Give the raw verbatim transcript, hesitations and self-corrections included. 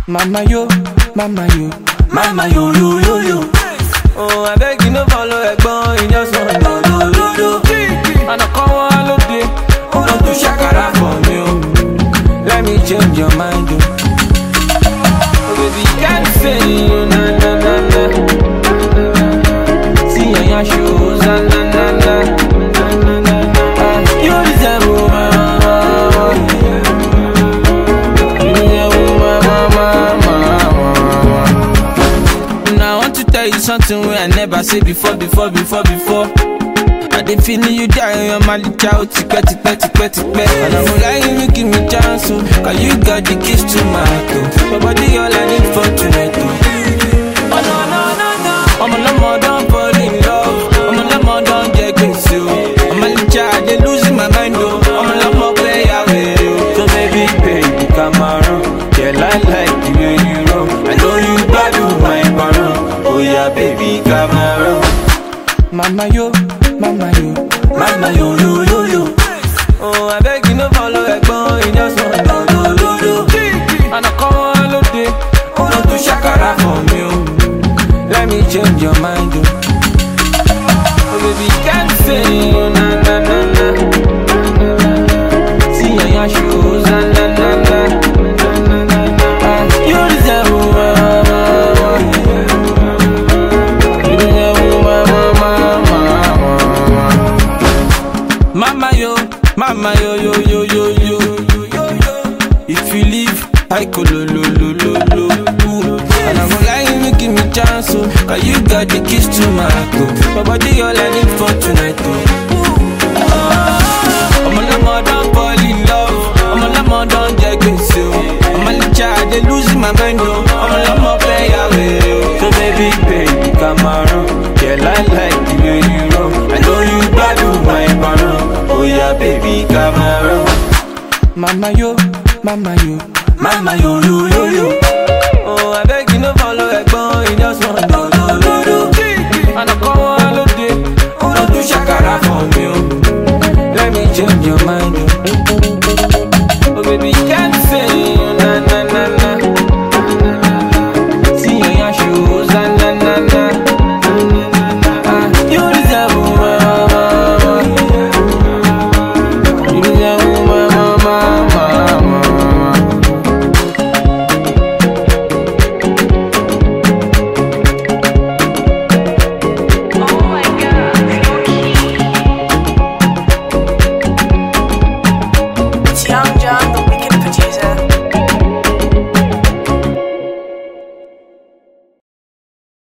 Mama yo, mama yo, mama yo yo yo yo. Oh, I beg you no follow Egbon, you just want do do do do. And I come all of day, oh don't do shakara for me, oh. Let me change your mind, oh. Oh baby, can't say you na na na na. See on your shoes, na na na na. You deserve woman. Something where I never say before, before, before, before. I dey feeling you die, you're my little child, tick, tick, tick, tick, tick. And I'm lying, you give me chance, so cause you got the keys to my heart. Your body all I need for tonight, oh. Oh no, no, no, no. I'm a lemon, don't fall in love. I'm a lemon, don't get crazy, oh. I'm a little child, they losing my mind, oh. I'm a lemon player with you. So baby, baby, come around. Yeah, I like the way you roll. I know you got to my barrel. Oh yeah, baby, come around. Mama yo, mama yo, mama yo yo yo yo. Oh, I beg you no follow Egbon, you just want do do do do. And I come all of day, oh don't do shakara for me, oh. Let me change your mind, oh. Oh baby, can't say you na na na na. See on your shoes, na na na na. You deserve woman. Mama yo, mama yo yo yo yo yo yo yo. If you leave, I go lo lo lo lo lo. And I'm lying, you give me chance, so cause you got the keys to my heart. My body all I need for tonight, oh. I'm a lemon, don't fall in love. I'm a lemon, don't get crazy, oh. I'm a little child, they losing my mind, oh. I'm a lemon player with you. So baby, baby, come around. Yeah, I like the way you roll. I know you got to my barrel. Oh yeah, baby, come around. Mama yo, mama yo, mama yo yo yo yo.